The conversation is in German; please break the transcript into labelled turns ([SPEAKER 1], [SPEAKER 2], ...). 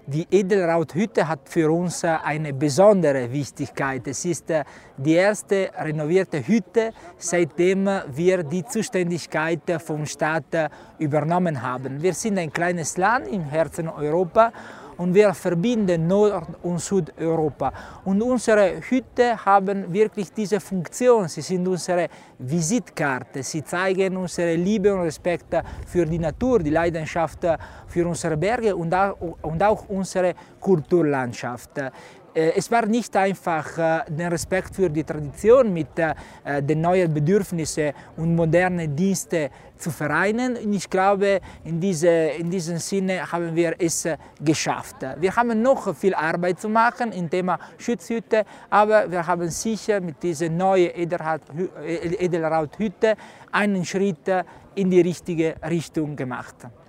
[SPEAKER 1] Die Edelrauthütte hat für uns eine besondere Wichtigkeit. Es ist die erste renovierte Hütte, seitdem wir die Zuständigkeit vom Staat übernommen haben. Wir sind ein kleines Land im Herzen Europas und wir verbinden Nord- und Südeuropa. Und unsere Hütten haben wirklich diese Funktion. Sie sind unsere Visitkarte. Sie zeigen unsere Liebe und Respekt für die Natur, die Leidenschaft für unsere Berge und auch unsere Kulturlandschaft. Es war nicht einfach, den Respekt für die Tradition mit den neuen Bedürfnissen und modernen Diensten zu vereinen. Und ich glaube, in diesem Sinne haben wir es geschafft. Wir haben noch viel Arbeit zu machen im Thema Schutzhütte, aber wir haben sicher mit dieser neuen Edelrauthütte einen Schritt in die richtige Richtung gemacht.